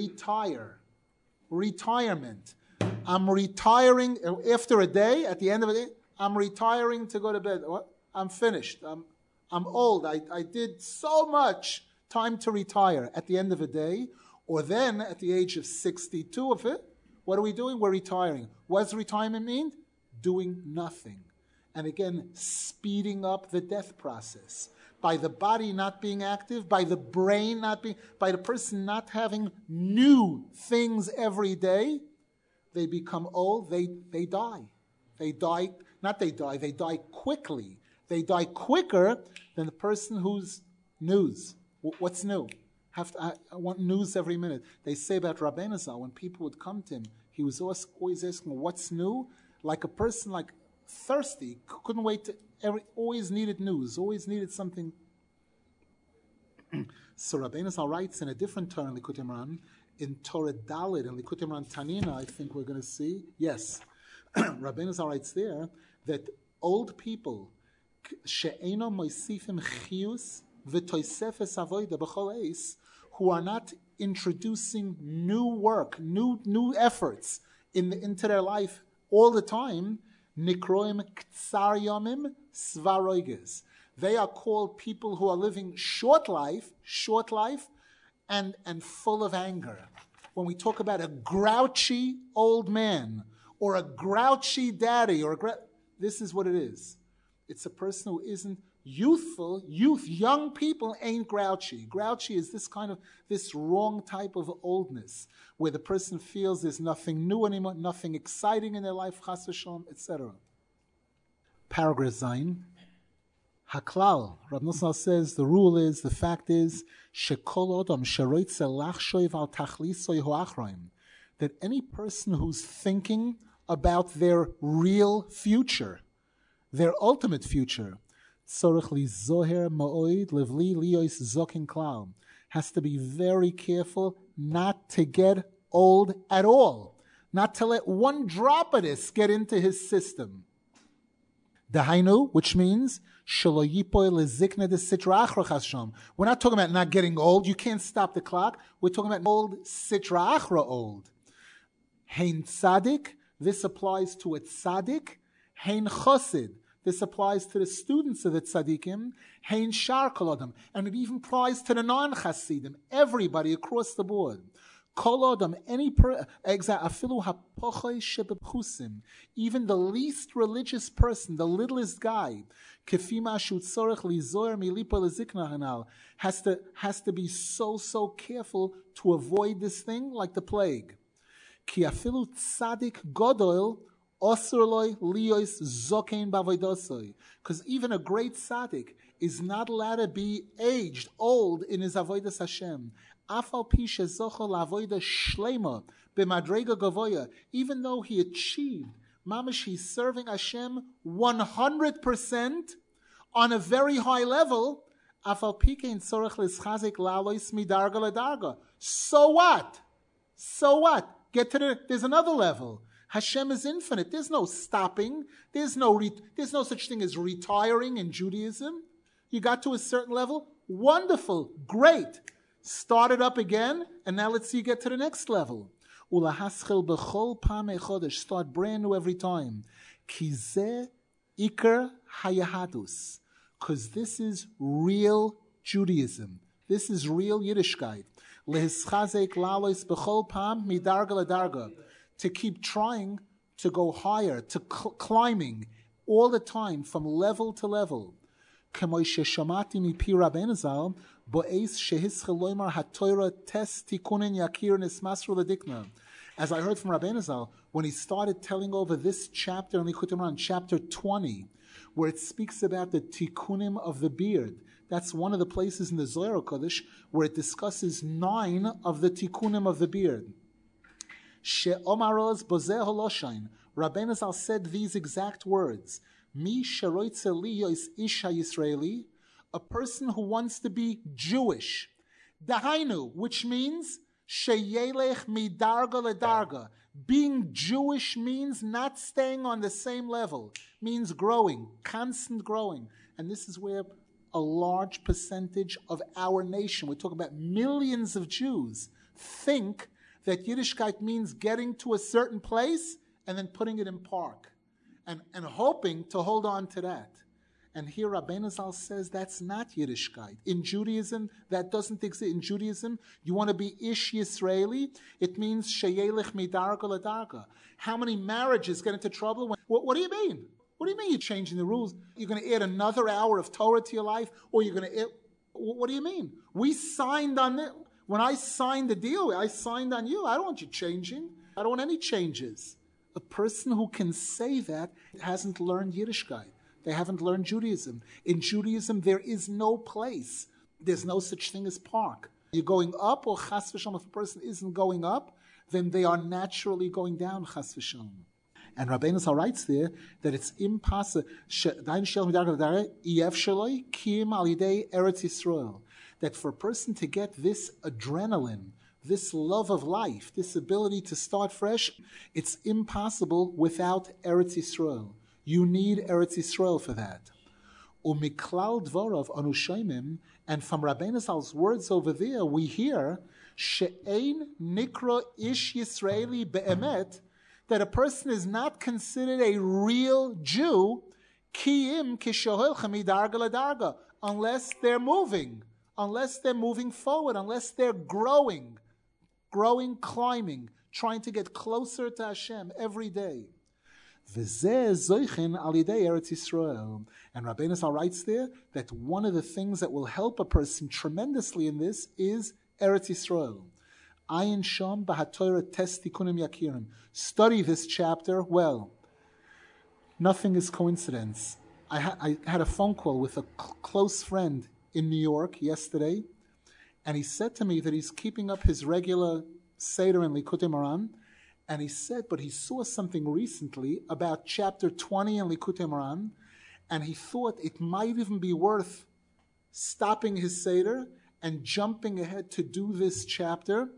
retirement. I'm retiring after a day, at the end of the day, I'm retiring to go to bed. I'm finished. I'm old. I did so much. Time to retire at the end of a day. Or then, at the age of 62 of it, what are we doing? We're retiring. What does retirement mean? Doing nothing. And again, speeding up the death process. By the body not being active, by the brain not being, by the person not having new things every day, they become old, they die. They die, they die quickly. They die quicker than the person who's news. What's new? I want news every minute. They say about Rabbeinu Zal, when people would come to him, he was always asking, what's new? Like a person like thirsty, couldn't wait to, always needed news, always needed something. So Rabbeinu Zal writes in a different Torah in Likutei Moharan, in Torah Dalet, in Likutei Moharan Tanina, I think we're going to see, yes, Rabbeinu Zal writes there that old people, she'eno moisifim chiyus v'toisefes avoda b'chol eis, who are not introducing new work, new efforts into their life all the time, nikroim ktsar yomim svaroiges. They are called people who are living short life, and full of anger. When we talk about a grouchy old man, or a grouchy daddy, this is what it is. It's a person who isn't youthful. Young people ain't grouchy. Grouchy is this wrong type of oldness, where the person feels there's nothing new anymore, nothing exciting in their life, chas v'shalom, etc. Paragraph Zayin. Haklal, Rav Nosson says, the fact is, shekol odom sheroitze lachshoiv al tachlisoy hoachroim, that any person who's thinking about their real future, their ultimate future, tzorich li zoher ma'oid levli liyos zokin klal, has to be very careful not to get old at all, not to let one drop of this get into his system. Dahainu, which means we're not talking about not getting old. You can't stop the clock. We're talking about old, sitra achra old. Hein tzadik, this applies to a tzadik. Hein chosid, this applies to the students of the tzadikim. Hein shar kolodam, and it even applies to the non-chasidim, everybody across the board. Kolodam, even the least religious person, the littlest guy, has to be so careful to avoid this thing like the plague. Because even a great tzaddik is not allowed to be aged, old in his avodas Hashem. Even though he achieved, mamash, he's serving Hashem 100% on a very high level. So what? There's another level. Hashem is infinite. There's no stopping. There's no such thing as retiring in Judaism. You got to a certain level. Wonderful. Great. Start it up again, and now let's see you get to the next level. Start brand new every time. Because this is real Judaism. This is real Yiddishkeit. To keep trying to go higher, to climbing all the time from level to level. As I heard from Rabbeinu Zal, when he started telling over this chapter in Likutei Moharan, chapter 20, where it speaks about the tikkunim of the beard. That's one of the places in the Zohar Kodesh where it discusses 9 of the tikkunim of the beard. She'omaroz bozeh holoshain. Rabbeinu Zal said these exact words. Mi sheroitze liyos isha Yisraeli, a person who wants to be Jewish. Dahainu, which means sheyelech midarga ledarga. Being Jewish means not staying on the same level, means growing, constant growing. And this is where a large percentage of our nation, we're talking about millions of Jews, think that Yiddishkeit means getting to a certain place and then putting it in park and hoping to hold on to that. And here Rabbeinu Zal says that's not Yiddishkeit. In Judaism, that doesn't exist. In Judaism, you want to be Ish Yisraeli, it means Sheyelech midarga ladarga. How many marriages get into trouble? What do you mean? What do you mean you're changing the rules? You're going to add another hour of Torah to your life? Or you're going to add, what do you mean? We signed on it. When I signed the deal, I signed on you. I don't want you changing. I don't want any changes. A person who can say that hasn't learned Yiddishkeit. They haven't learned Judaism. In Judaism, there is no place. There's no such thing as park. You're going up, or chas v'shalom, if a person isn't going up, then they are naturally going down, chas v'shalom. And Rabbeinu Zal writes there that it's impossible, that for a person to get this adrenaline, this love of life, this ability to start fresh, it's impossible without Eretz Yisrael. You need Eretz Yisrael for that. Umiklal dvorov anu shoymim, and from Rabbeinu Zal's words over there, we hear she'ein nikra ish Yisraeli be'emet, that a person is not considered a real Jew, kiim kishohelchem midarga ladarga, unless they're moving forward, unless they're growing, climbing, trying to get closer to Hashem every day. And Rabbeinu Zal writes there that one of the things that will help a person tremendously in this is Eretz Yisrael. Ayin Sham b'haTorah tes tikunim yakirim. Study this chapter well. Nothing is coincidence. I had a phone call with a close friend in New York yesterday, and he said to me that he's keeping up his regular Seder in Likutei Moharan, and he said, but he saw something recently about chapter 20 in Likutei Moharan, and he thought it might even be worth stopping his Seder and jumping ahead to do this chapter,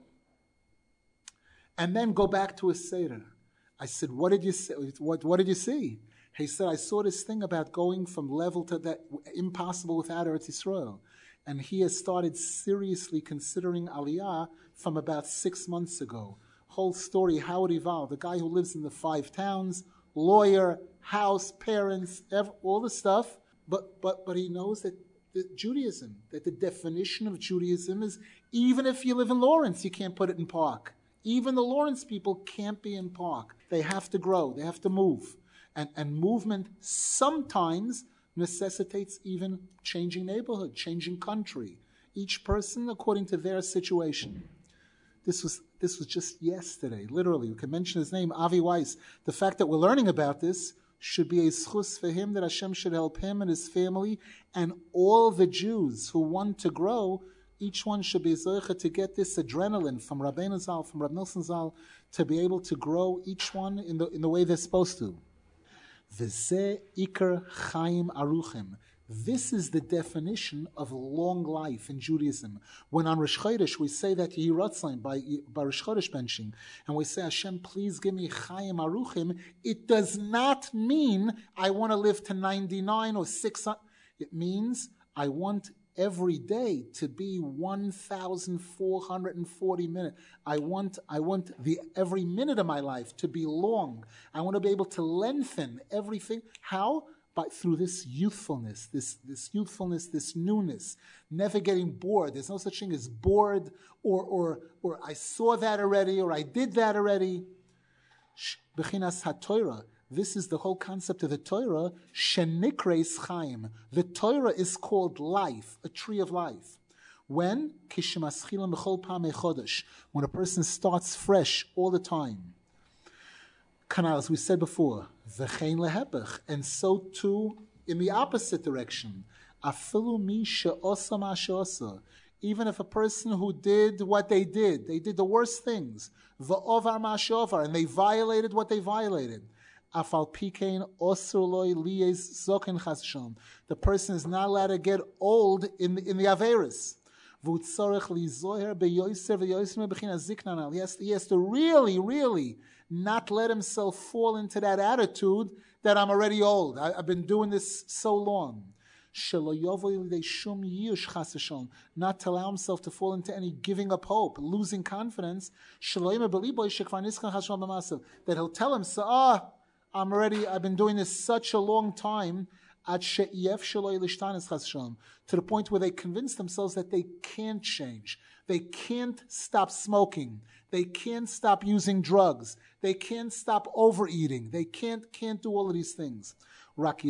and then go back to his Seder. I said, what did you say? What did you see? He said, I saw this thing about going from level to that, impossible without Eretz Yisrael. And he has started seriously considering Aliyah from about 6 months ago. Whole story, how it evolved. The guy who lives in the 5 towns, lawyer, house, parents, all the stuff. But he knows that Judaism, that the definition of Judaism is, even if you live in Lawrence, you can't put it in Park. Even the Lawrence people can't be in Park. They have to grow. They have to move. And movement sometimes necessitates even changing neighborhood, changing country. Each person according to their situation. This was just yesterday, literally. We can mention his name, Avi Weiss. The fact that we're learning about this should be a schus for him, that Hashem should help him and his family and all the Jews who want to grow. Each one should be zoche to get this adrenaline from Rabbeinu Zal, from Rab Nosson Zal, to be able to grow each one in the way they're supposed to. V'zeh ikar chaim aruchim. This is the definition of long life in Judaism. When on Rosh Chodesh we say that Yehi Ratzon by Rosh Chodesh benching, and we say, Hashem, please give me chaim aruchim, it does not mean I want to live to 99 or 600. It means I want every day to be 1,440 minutes. I want every minute of my life to be long. I want to be able to lengthen everything. How? Through this youthfulness, this youthfulness, this newness, never getting bored. There's no such thing as bored or I saw that already or I did that already. Bechinas HaTorah. This is the whole concept of the Torah, shenikreis chaim. The Torah is called life, a tree of life. When? When a person starts fresh all the time. Kanal, as we said before, v'chein lehepech, and so too in the opposite direction. Afilu mi she'osa ma she'osa. Even if a person who did what they did the worst things, v'ovar ma she'ovar, and they violated what they violated. The person is not allowed to get old in the Averis. He has to really, really not let himself fall into that attitude that I'm already old. I've been doing this so long. Not to allow himself to fall into any giving up hope, losing confidence. That he'll tell himself, I've been doing this such a long time, to the point where they convince themselves that they can't change. They can't stop smoking. They can't stop using drugs. They can't stop overeating. They can't do all of these things. But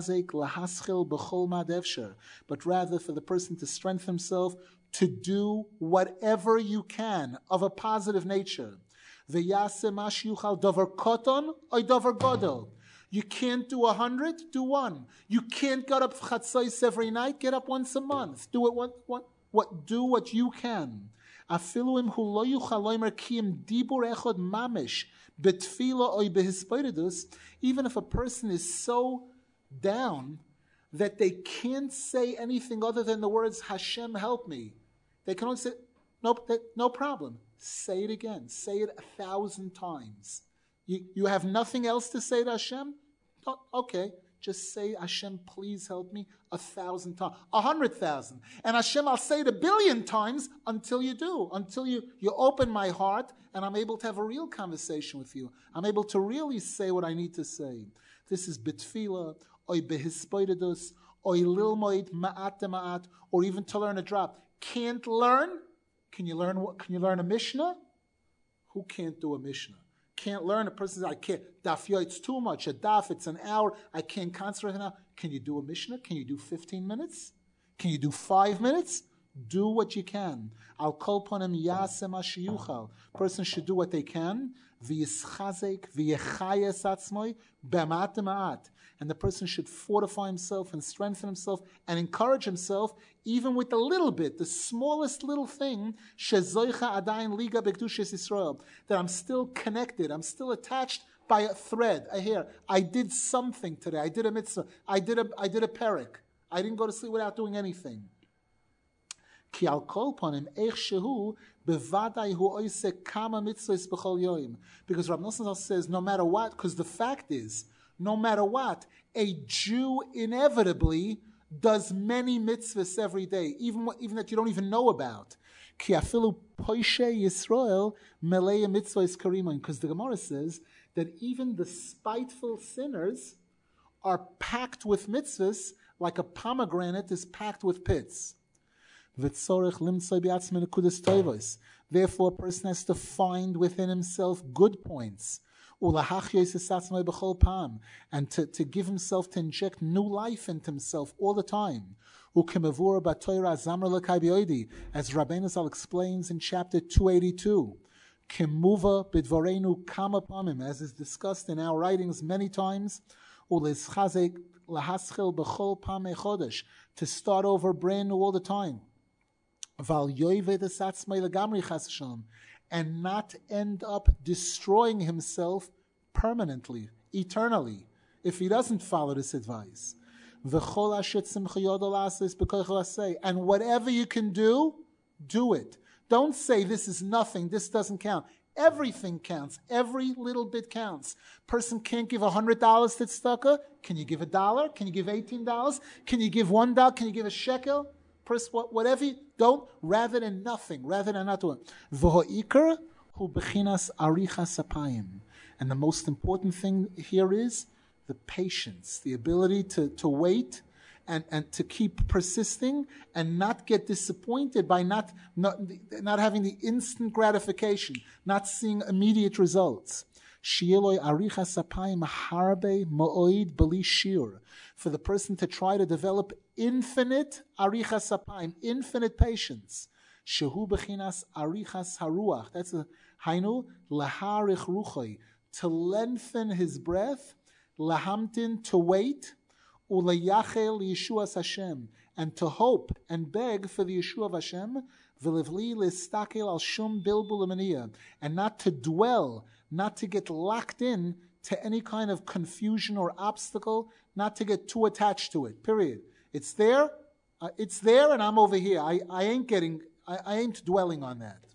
rather for the person to strengthen himself to do whatever you can of a positive nature. You can't do 100, do one. You can't get up chatzos every night, get up once a month. Do it do what you can. Even if a person is so down that they can't say anything other than the words Hashem help me, they can only say no problem. Say it again. Say it 1,000 times. You have nothing else to say to Hashem? Okay, just say, Hashem, please help me 1,000 times, 100,000. And Hashem, I'll say it 1,000,000,000 times until you do, until you open my heart and I'm able to have a real conversation with you. I'm able to really say what I need to say. This is bitfila, oy behispoidus, oy lilmoid ma'at, or even to learn a drop. Can't learn? Can you learn a Mishnah? Who can't do a Mishnah? Can't learn. A person says, I can't. Daf yo, it's too much. A daf, it's an hour. I can't concentrate now. Can you do a Mishnah? Can you do 15 minutes? Can you do 5 minutes? Do what you can. Al kol ponim yasem ashiyuchal. Person should do what they can. V'yischazek v'yechayes atzmoi b'ma'at ma'at. And the person should fortify himself and strengthen himself and encourage himself even with a little bit, the smallest little thing, shezoicha adayin liga b'kedushes Yisrael, that I'm still connected, I'm still attached by a thread, a hair. I did something today. I did a mitzvah. I did a perek. I didn't go to sleep without doing anything. Ki al kol ponim eich shehu bevadai hu oise kama mitzvahs b'chol yoyim. Because Rav Nosson says, no matter what, because the fact is, no matter what, a Jew inevitably does many mitzvahs every day, even that you don't even know about. Ki afilu poishe Yisrael melei mitzvahs karimon. Because the Gemara says that even the spiteful sinners are packed with mitzvahs like a pomegranate is packed with pits. Therefore, a person has to find within himself good points. And to give himself, to inject new life into himself all the time. As Rabbeinu Zal explains in chapter 282, as is discussed in our writings many times, to start over brand new all the time. And not end up destroying himself permanently, eternally, if he doesn't follow this advice. And whatever you can do it. Don't say this is nothing, this doesn't count. Everything counts. Every little bit counts. Person can't give $100 to tzedakah. Can you give $1? Can you give $18? Can you give $1? Can you give a shekel? Whatever you don't, rather than nothing, rather than not doing. And the most important thing here is the patience, the ability to wait and to keep persisting and not get disappointed by not having the instant gratification, not seeing immediate results. For the person to try to develop infinite arichas apayim, infinite patience. Shehu bechinas arichas haruach. That's a hainu laharich ruchoi, to lengthen his breath, lahamtin, to wait, ulayachel Yeshuas Hashem, and to hope and beg for the Yeshua of Hashem, v'livli listakel al shum bilbul amaniya, and not to dwell, not to get locked in to any kind of confusion or obstacle, not to get too attached to it, period. It's there, and I'm over here. I ain't dwelling on that.